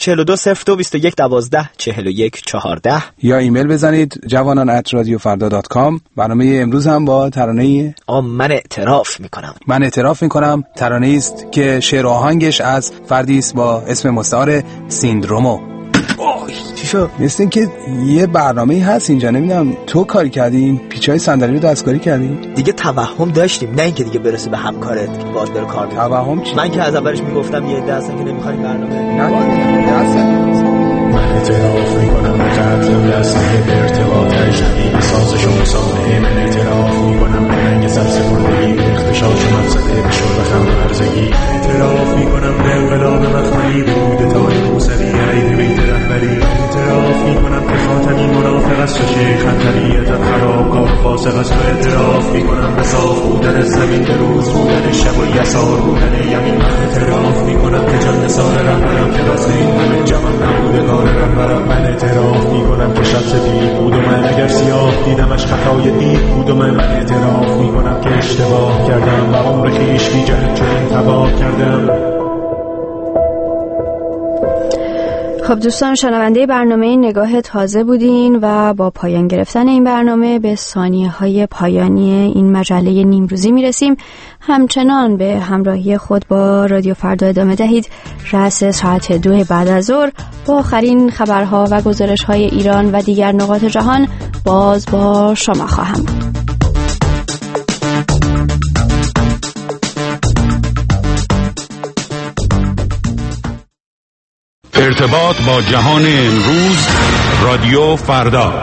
204202214114 یا ایمیل بزنید javanan@radiofarda.com. برنامه امروز هم با ترانه من اعتراف میکنم ترانه‌ای است که شعر و آهنگش از فردی است با اسم مستعار سیندرومو. چی شد؟ مثل این که یه برنامه‌ای هست اینجا، نمیدونم تو کاری کردی، پیچای صندلی رو دستکاری کردی؟ دیگه توهم داشتیم، نه اینکه دیگه برسه به همکارت که باز بره کار می‌کنه. توهم چی؟ من که از اولش میگفتم یه عده هستن که نمی‌خوام برنامه. من اعتراف میکنم به قتل دسته به ارتباط اجنبی، سازش و مسامحه. من اعتراف میکنم به رنگ سبز پردگی خشاش مفسده به شرب خمر هرزگی. اعتراف میکنم به انقلاب مخملی، به کودتای موسوی عید بیت رهبری. اعتراف میکنم که خاتمی منافق است و شیخ خطریتت خرابگاه فاسق است. و اعتراف میکنم به صاف بودن زمین، به روز بودن شب و یسار بودن یمین. من اعتراف میکنم که جان نثار رهبرم، که راست این همه جوان نبوده کار رهبرم. من اعتراف میکنم که شب سفید بود و من اگر سیاه دیدمش خطای دید بود و من اعتراف میکنم که اشتباه کردم و عمر خویش بی جهت چنین تباه کردم. خب دوستان، شنونده برنامه نگاه تازه بودین و با پایان گرفتن این برنامه به ثانیه‌های پایانی این مجله نیمروزی میرسیم. همچنان به همراهی خود با رادیو فردا ادامه دهید. رأس ساعت 2 بعد از ظهر با آخرین خبرها و گزارش‌های ایران و دیگر نقاط جهان باز با شما خواهم بود. ارتباط با جهان امروز، رادیو فردا.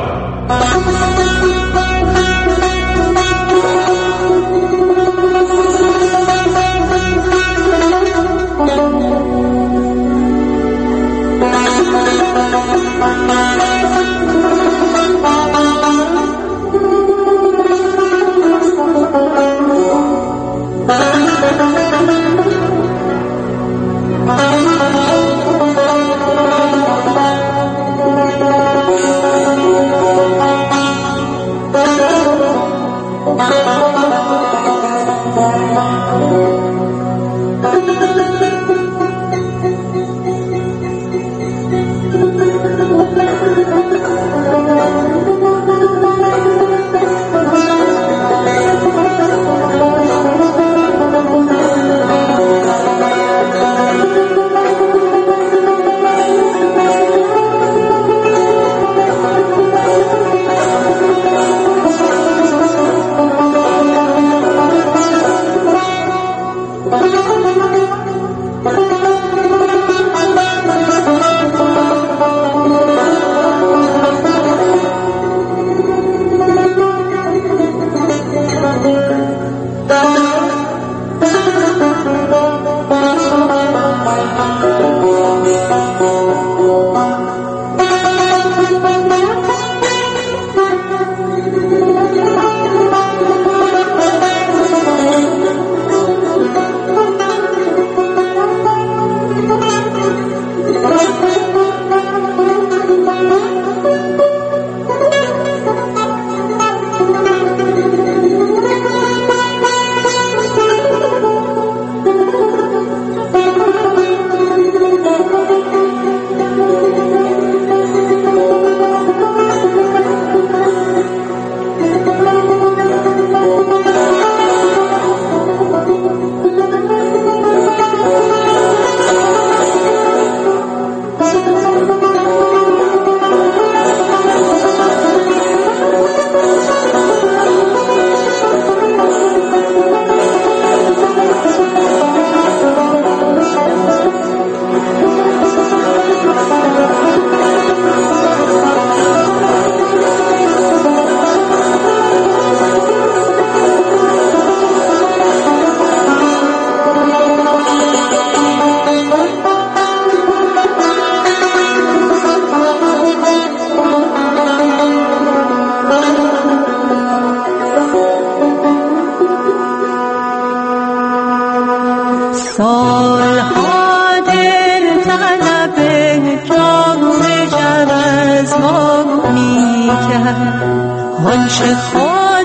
آنچه خود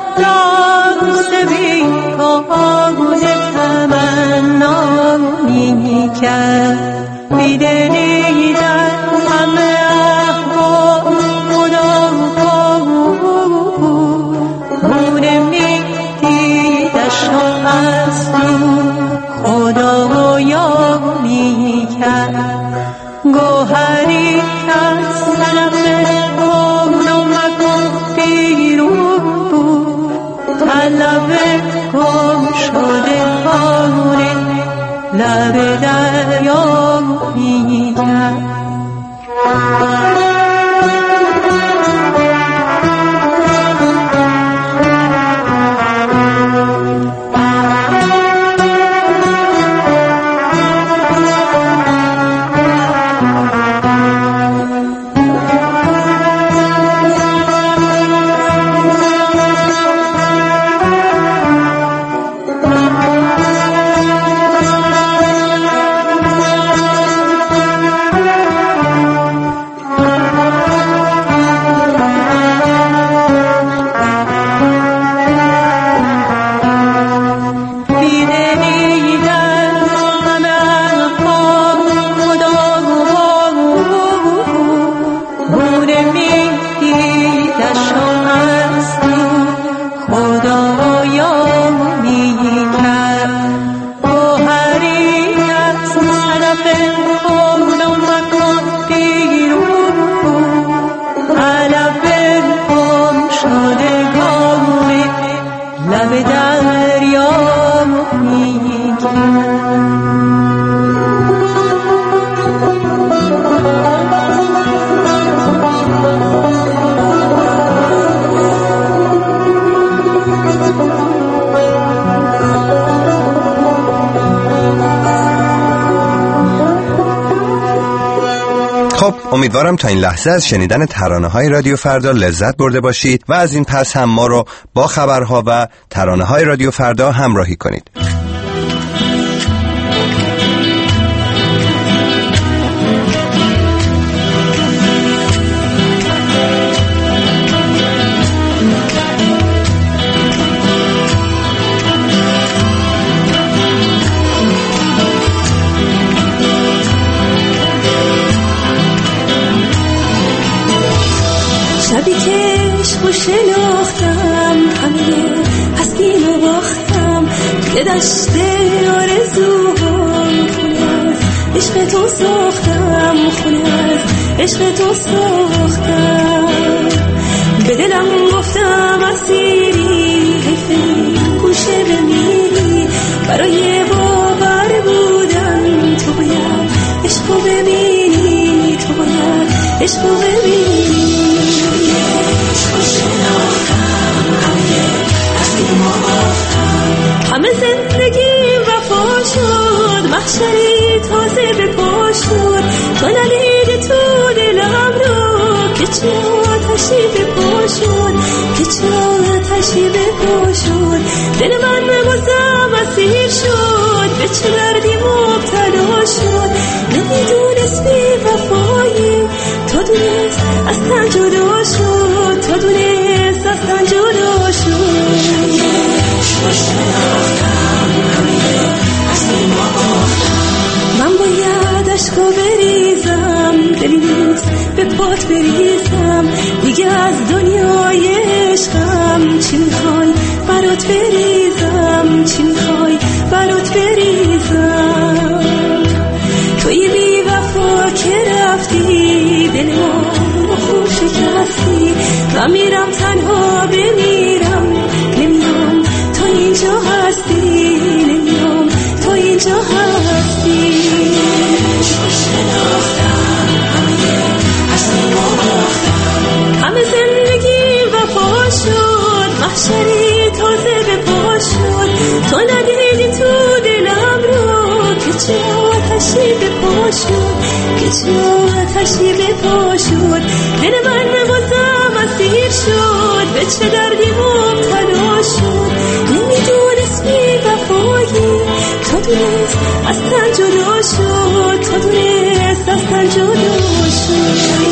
داست بی آگوده تمنا می کرد بیدلی در همه احوال خدا مونه می دیدش از خدا یا می کرد گوهری از طرف لب گم شده پاره لب دریا میگرد خب امیدوارم تا این لحظه از شنیدن ترانه‌های رادیو فردا لذت برده باشید و از این پس هم ما رو با خبرها و ترانه‌های رادیو فردا همراهی کنید. شبی که عشقو شناختم همه هستیم و باختم توی دشت آرزوهام خونه از عشق تو ساختم خونه از عشق تو ساختم به دلم گفتم اسیری حیفه گوشه بمیری برای باور بودن تو باید عشقو ببینی تو باید عشقو ببینی همه زندگی وفا شد محشری تازه به پا شد تو ندیدی تو دلم رو که چه آتشی به پا شد که چه آتشی به پا شد دل من بازم اسیر شد به چه دردی مبتلا شد نمیدونست بی وفایی تا دونست از تن جدا شد تا دونست از تن جدا شد من باید عشقو بریزم دلی نیست به پات بریزم دیگه از دنیای عشقم چی میخوای برات بریزم چی میخوای برات بریزم توی بی وفا که رفتی دل ما خوب شکستی و میرم تنها بمیرم نمیام تو اینجا هستی نمیام تو اینجا هستی همه زندگی وفا شد محشری تازه به پا شد تو ندیدی تو دلم رو که چه آتشی به پا شد که چه آتشی به پا شد دل من بازم اسیر شد به چه دردی مبتلا شد نمیدونست بی وفایی تا دونست از تن جدا شد تا دونست از تن جدا شد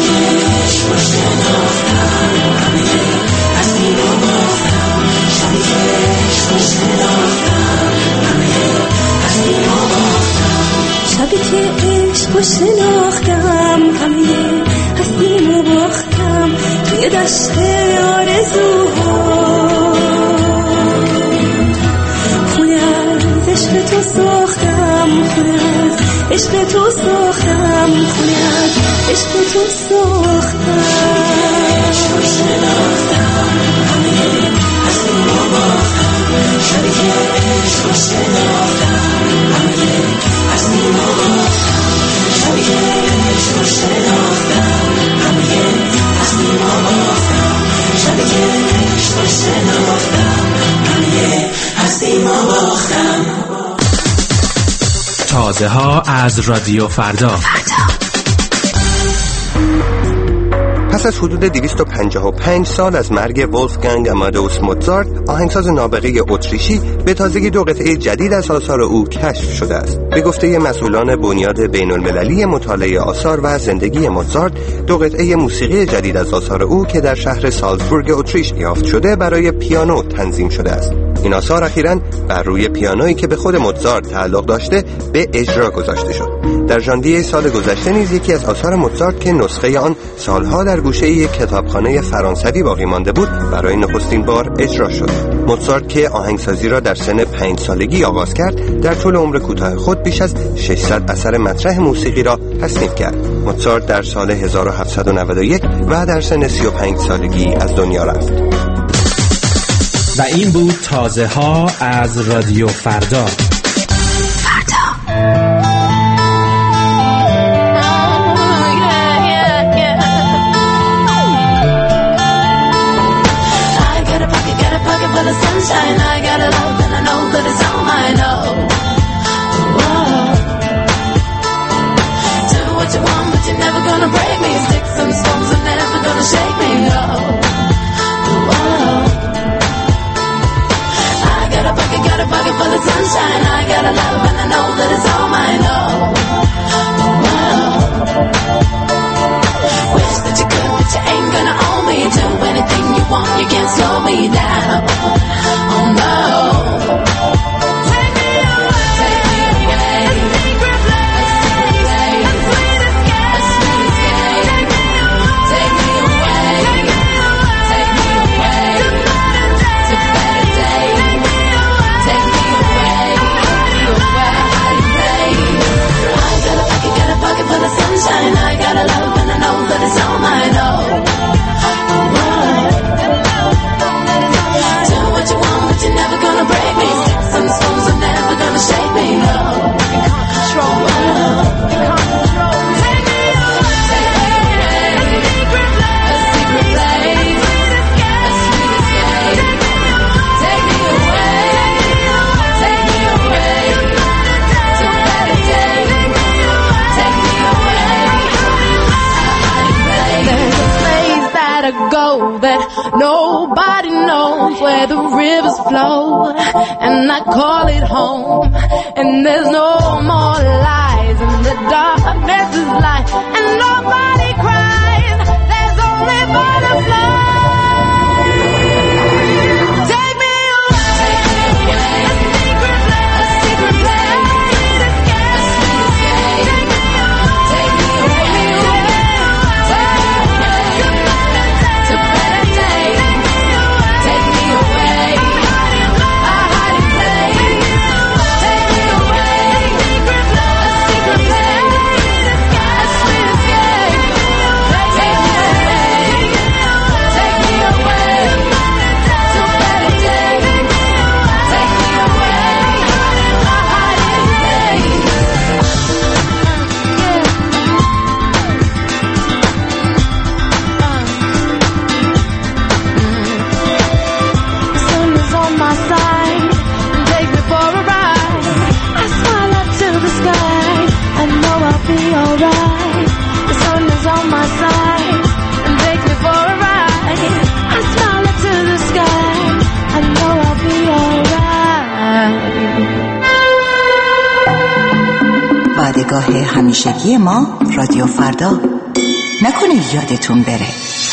شبی که عشقو شناختم همه هستیم و باختم توی دشت آرزوها خونه از عشق تو ساختم خونه از عشق تو ساختم خونه از عشق تو ساختم همه هستیم و باختم شبی که عشقو شناختم همه هستیم و باختم شبی که عشقو شناختم همه هستیم و باختم شبی که عشقو شناختم همه هستیم و باختم تازه ها از رادیو فردا. پس از حدود 255 سال از مرگ ولفگانگ آمادئوس موزارت، آهنگساز نابغه اتریشی، به تازگی 2 قطعه جدید از آثار او کشف شده است. به گفته مسئولان بنیاد بین‌المللی مطالعه آثار و زندگی موزارت، 2 قطعه موسیقی جدید از آثار او که در شهر سالزبورگ اتریش یافت شده برای پیانو تنظیم شده است. این آثار اخیراً بر روی پیانویی که به خود موزارت تعلق داشته به اجرا گذاشته شد. در ژانویه سال گذشته نیز یکی از آثار موزارت که نسخه آن سالها در گوشه یک کتابخانه فرانسوی باقی مانده بود برای نخستین بار اجرا شد. موزارت که آهنگسازی را در سن 5 سالگی آغاز کرد، در طول عمر کوتاه خود بیش از 600 اثر مطرح موسیقی را تصنیف کرد. موزارت در سال 1791 و در سن 35 سالگی از دنیا رفت. و این بود تازه ها از رادیو فردا. Sunshine, I got a love and I know that it's all I know. Whoa. Do what you want, but you're never gonna gonna break me. Sticks and stones are never gonna shake me, no. Whoa. I got a pocket full of sunshine. I got a love and I know that it's all mine, no. Whoa. Wish that you could, but you ain't gonna own me. Do anything you want, you can't slow me down. Oh no. Sunshine, I got a love and I know that it's all mine, oh. Do what you want, but you're never gonna break me. Sticks and stones are never gonna shake me, no. You can't control me, you can't control me. Take me away, a secret place, a sweet escape. Take me away, take me away to a better day. Take me away. There's a place that I go that nobody knows, where the rivers flow, and I call it home. And there's no more lies, and the darkness is light, and nobody cries. There's only butterflies. Take me away, a secret place, a sweet escape. Take me away, to better days. Take me away, a hiding place. Take me away, a secret place, a sweet escape. Take me away, take me away, to better days. Take me away, a hiding place. The sun is on my side, take me for a ride. I smile up to the sky, I know I'll be alright. The sun is on my side, and take me for a ride. I smile up to the sky, I know I'll be alright. پادگاه همیشگی ما رادیو فردا. نکنه یادتون بره.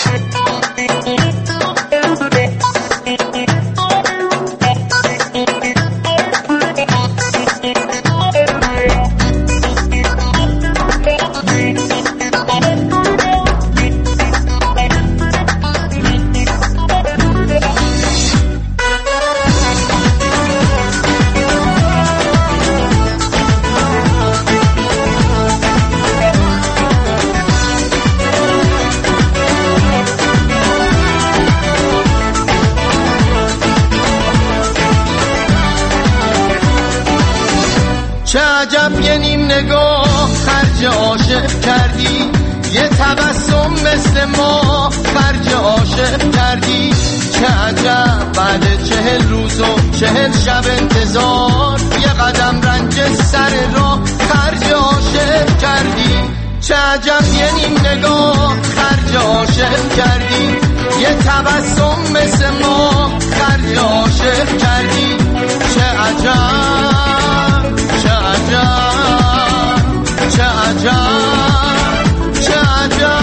چه عجب یه نیم نگاه خرج عاشق کردی، یه تبسم مثل ما خرج عاشق کردی. چه عجب بعد 40 روز و 40 شب انتظار، یه قدم رنج سر راه خرج عاشق کردی. چه عجب یه نیم نگاه خرج عاشق کردی، یه تبسم مثل ما خرج عاشق کردی. چه عجب، چه عجب، چه عجب، چه عجب.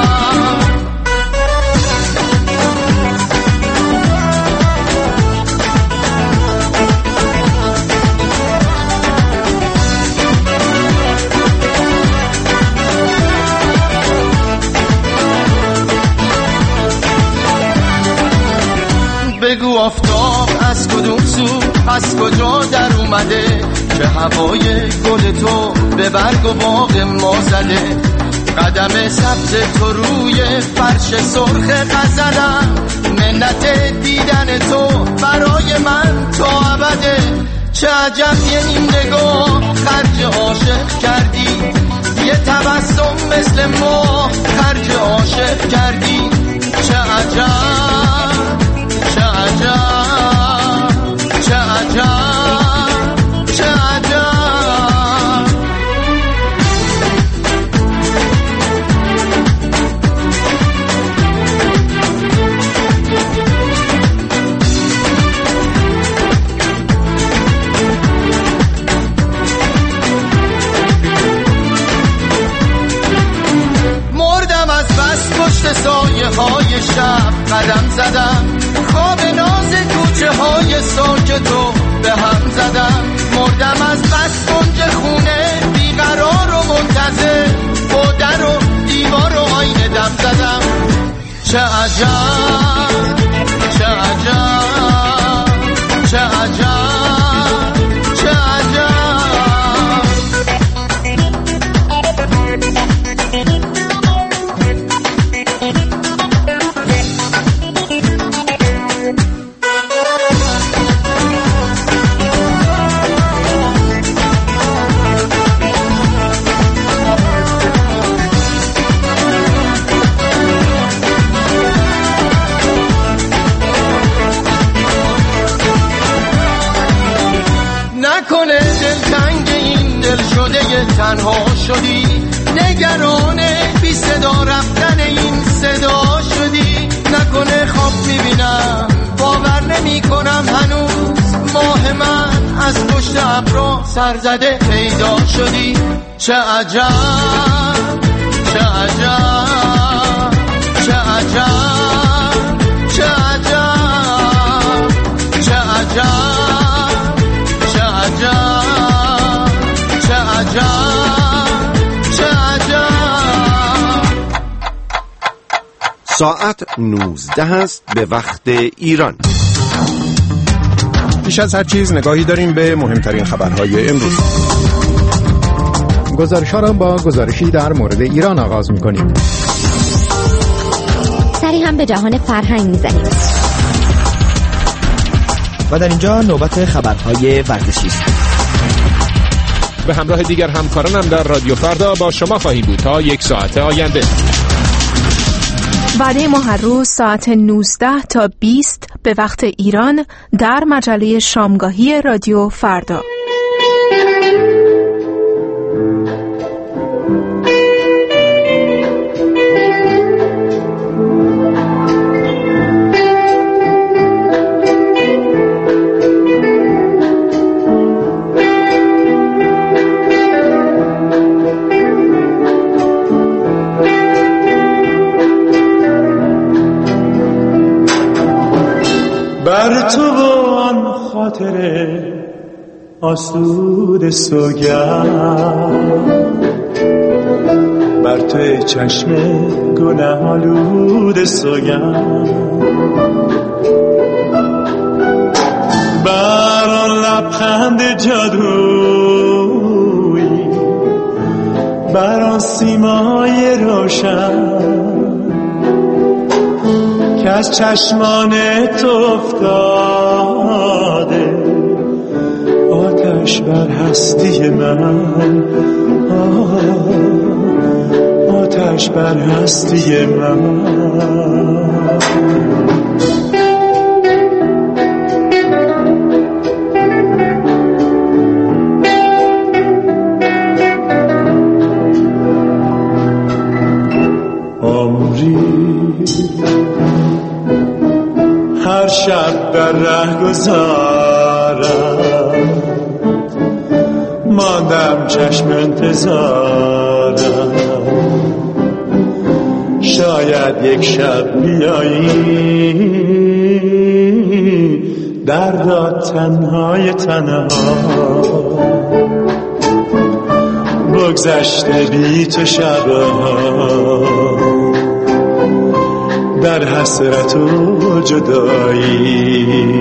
بگو آفتاب از کدوم سو از کجا در اومده، که هوای گل تو به برگ و باغ ما زده. قدم سبز تو روی فرش سرخ غزلم، منت دیدن تو برای من تا ابده. چه عجب یه نیم نگاه خرج عاشق کردی، یه تبسم مثل ما خرج عاشق کردی. چه عجب، چه عجب، چه عجب، چه عجب. شب قدم زدم، خواب ناز کوچه های ساکتو به هم زدم، مردم از بس گنج خونه بیقرار و منتظر، با در و دیوار و آینه دم زدم. چه عجب چه عجب چه عجب چه عجب. نکنه دلتنگ این دل شده تنها شدی، نگران بی صدا رفتن این صدا شدی. نکنه خواب میبینم باور نمی کنم هنوز ماه من از پشت ابرا سرزده پیدا شدی. چه عجب چه عجب چه عجب چه عجب چه عجب چه عجب چه عجب چه عجب. ساعت 19 است به وقت ایران. پیش از هر چیز نگاهی داریم به مهمترین خبرهای امروز. گزارش‌ها را با گزارشی در مورد ایران آغاز می‌کنیم. سری هم به جهان فرهنگ می‌زنیم. و در اینجا نوبت خبرهای ورزشی است. به همراه دیگر همکارانم در رادیو فردا با شما خواهیم بود تا 1 ساعت آینده. وعده ما هر روز ساعت 19 تا 20 به وقت ایران در مجله شامگاهی رادیو فردا. بر تو و آن خاطر آسود سوگند، بر تو چشم گناه آلود سوگند، بر آن لبخند جادویی، بر آن سیمای روشن که از چشمان تو افتاده، آتش بر هستی من، آتش بر هستی من. هر شب در ره گذارم، ماندم چشم انتظارم، شاید یک شب بیایی دردا تنهای تنها، بگذشته بی تو شبها در حسرت و جدایی.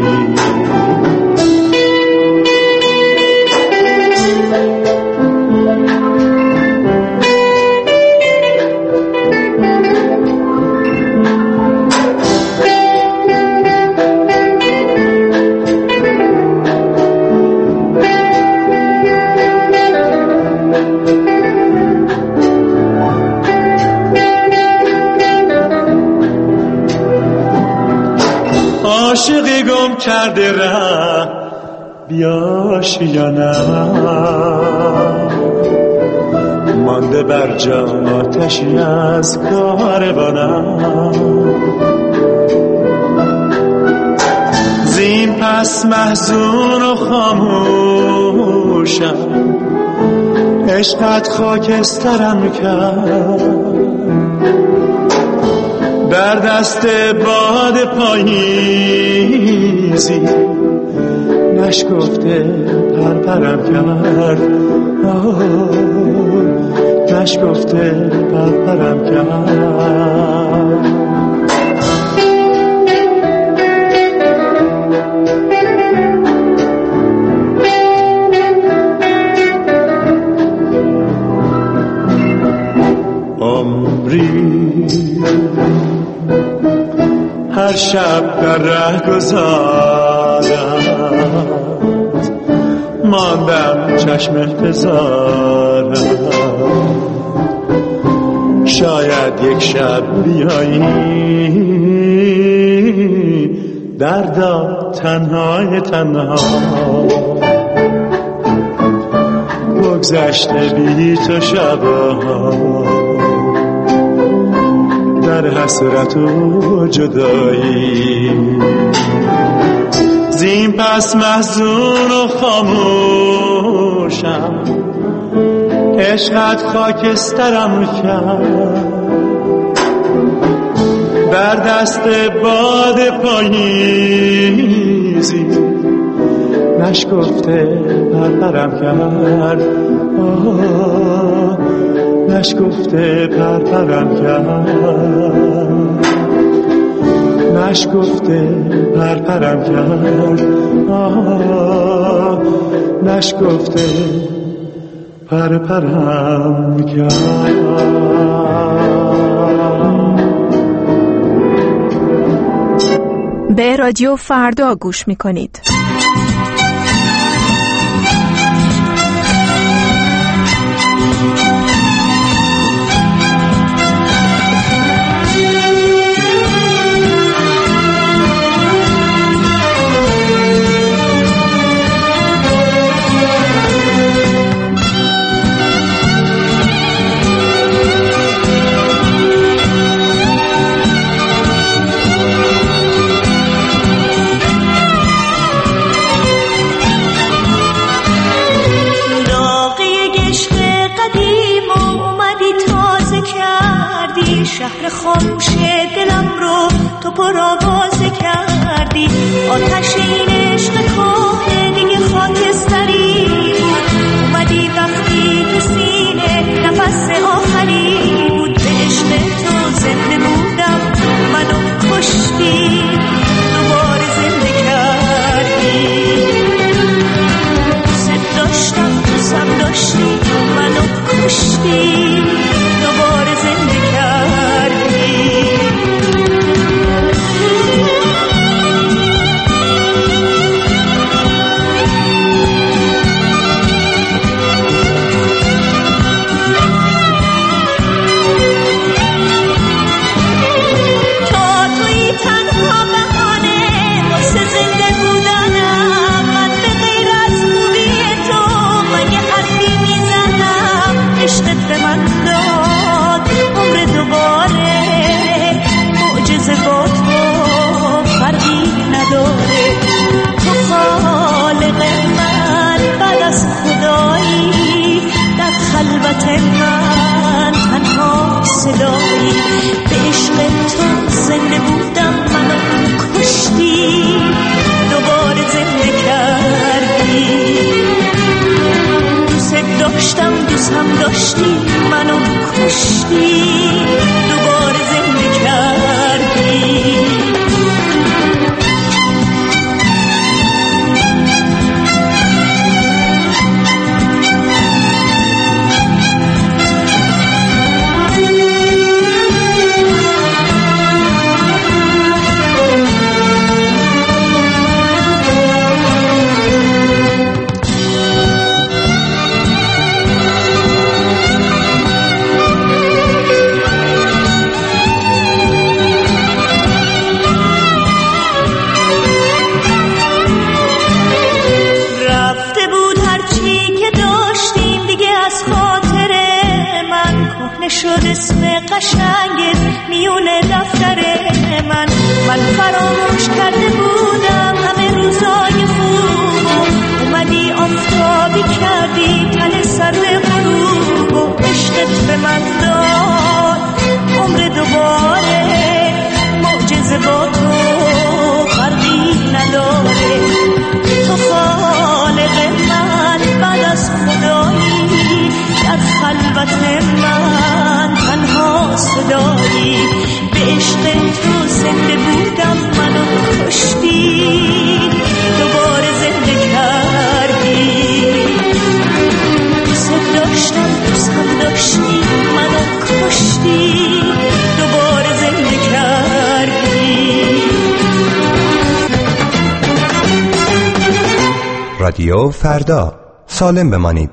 عاشقی گم کرده ره بیاش یا نه، مانده بر جا آتشی از کاروانم، زین پس محزون و خاموشم، عشقت خاکسترم کرد، درد دست باد پاییزی نشکفته پرپرم کرد، نشکفته پرپرم کرد. هر شب در ره گذارد، ماندم چشم انتظارم، شاید یک شب بیایی دردا تنهای تنها، بگذشته بی تو شبا در حسرت و جدایی، زین پس محزون و خاموشم، عشقت خاکسترم کرد، بر دست باد پاییزی نشکفته پرپرم کرد، نشکفته پرپرم کرد، نشکفته پرپرم کرد، نشکفته پرپرم کرد. به رادیو فردا گوش می‌کنید. شهر خاموش دلم رو تو پرآوازه کردی، آتش این عشق کهنه دیگه خاکستری بود، اومدی وقتی تو سینه نفس آخری بود، به عشق تو زنده بودم منو کشتی، دوباره زنده کردی، دوست داشتم دوستم داشتی منو کشتی، دوباره زنده من تنها صدایی، به عشق تو زنده بودم منو کشتی، دوباره زنده کردی، دوست داشتم دوستم داشتی منو کشتی، دوباره زنده کردی. شد اسم قشنگت میونه دفتر من فراموش کرده بودم همه روزای خوب، اومدی آفتابی کردی تن سر غروب، و عشقت به من داد عمر دوباره، نداری. به عشق تو زنده بودم منو کشتی، دوباره زنده کردی. دوست داشتم دوست هم داشتی منو کشتی، دوباره زنده کردی. رادیو فردا، سالم بمانید.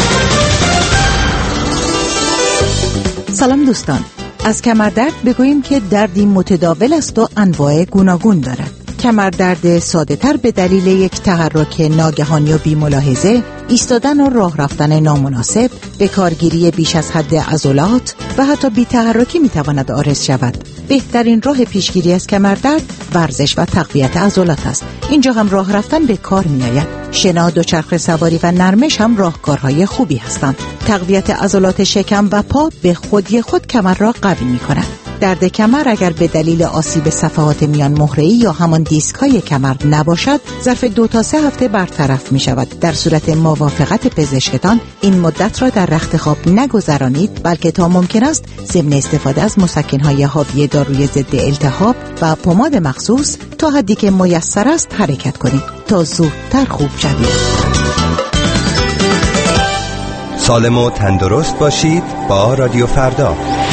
سلام دوستان، از کمردرد بگوییم که دردی متداول است و انواع گوناگون دارد. کمردرد ساده تر به دلیل یک تحرک ناگهانی و بی ملاحظه، ایستادن و راه رفتن نامناسب، به کارگیری بیش از حد عضلات و حتی بی تحرکی می تواند عارض شود. بهترین راه پیشگیری از کمردرد ورزش و تقویت عضلات است. اینجا هم راه رفتن به کار می آید. شنا، دوچرخه سواری و نرمش هم راهکارهای خوبی هستند. تقویت عضلات شکم و پا به خودی خود کمر را قوی می کند. درد کمر اگر به دلیل آسیب صفحات میان مهره‌ای یا همان دیسک‌های کمر نباشد، ظرف 2 تا 3 هفته برطرف می شود. در صورت موافقت پزشکتان این مدت را در رخت خواب نگذرانید، بلکه تا ممکن است ضمن استفاده از مسکن‌های حاوی داروی ضد التهاب و پماد مخصوص تا حدی که میسر است حرکت کنید تا زودتر خوب شوید. سالم و تندرست باشید با رادیو فردا.